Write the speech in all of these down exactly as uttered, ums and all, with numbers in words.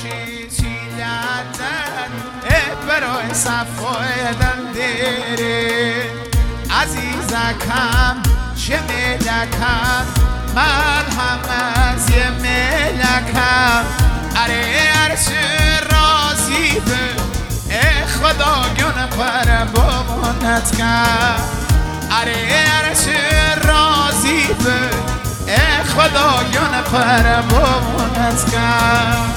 برای صفای دندیری عزیزکم چه ملکم من هم از یه ملکم اره عرش رازی به ای خدا گونه پر بابانت کم اره عرش رازی به ای خدا گونه پر بابانت کم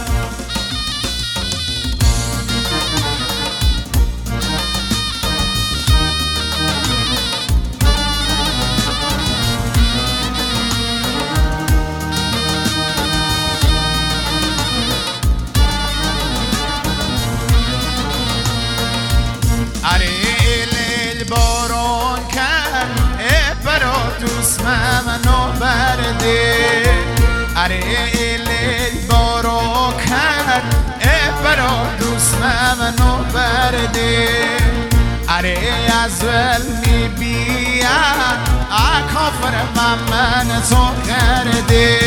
منو برده اره لیل بارو کرد ای برا دوست منو برده اره از ول میبیم اکافر من من تو کرده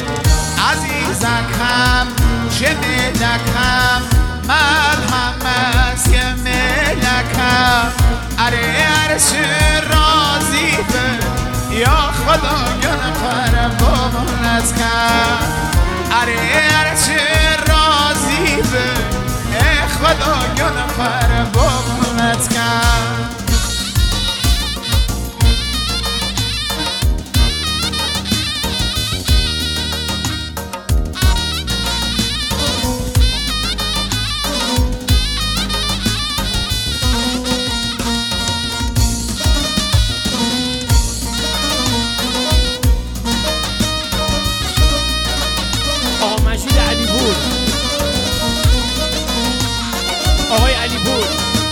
عزیزکم چه ملکم من هم از یه ملکم اره عرش رازی به یا خدا گنه پر بابانت کم اره عرش رازی به ای خدا گنه پر بابانت کم آقای علی پور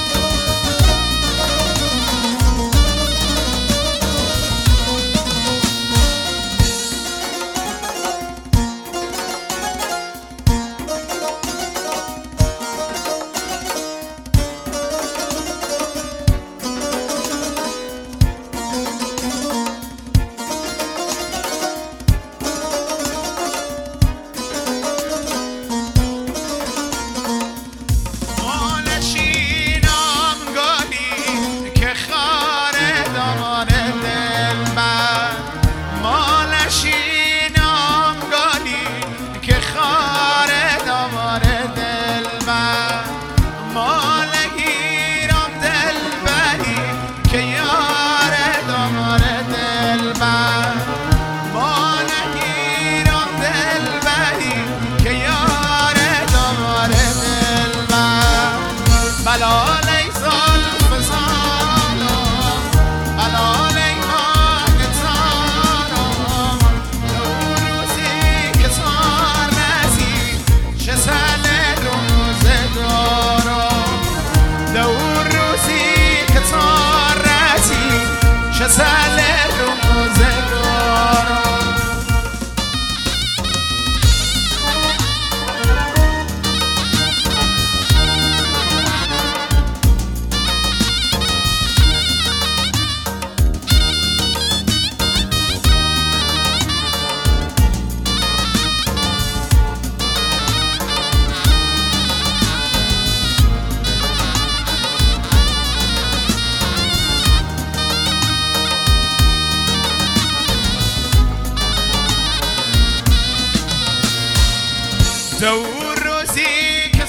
دور روزی که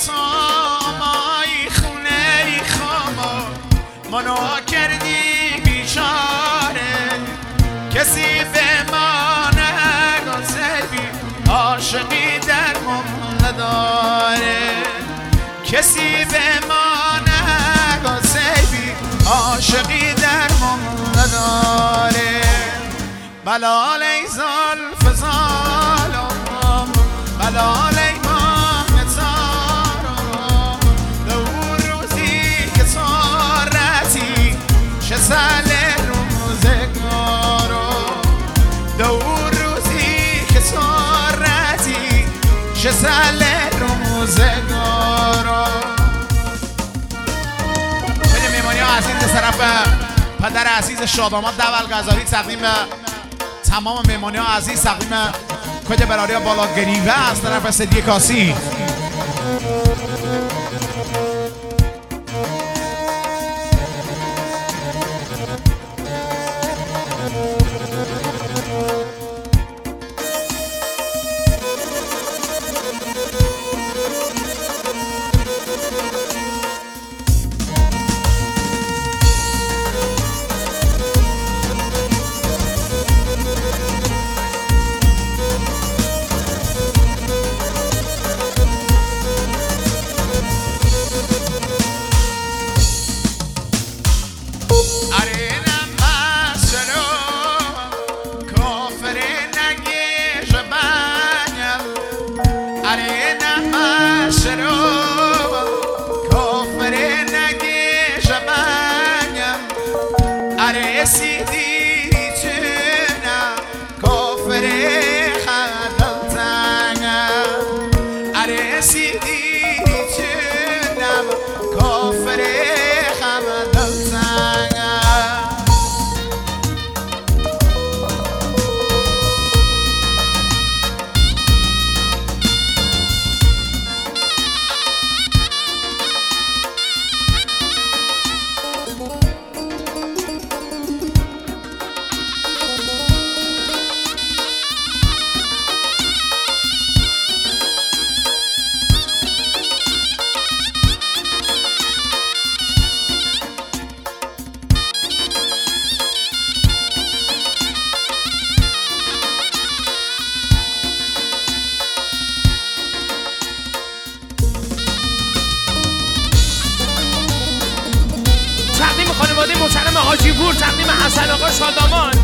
سامای خونه خاما منو کردی بیچاره کسی به ما نگذری عاشقی در من نداره کسی به ما نگذری عاشقی در من نداره بلال ای زلف زالم بلال ای چه ساله روزگارو دور روزی که سارتی چه ساله روزگارو خیلی میمانی ها عزیز طرف پدر عزیز شاداماد دول غزالی تقدیم تمام میمانی ها عزیز تقدیم کد براری ها بالا گریوه از طرف سدی کاسی خانواده محترم حاجی پور، تقدیم حسن آقا شادامان.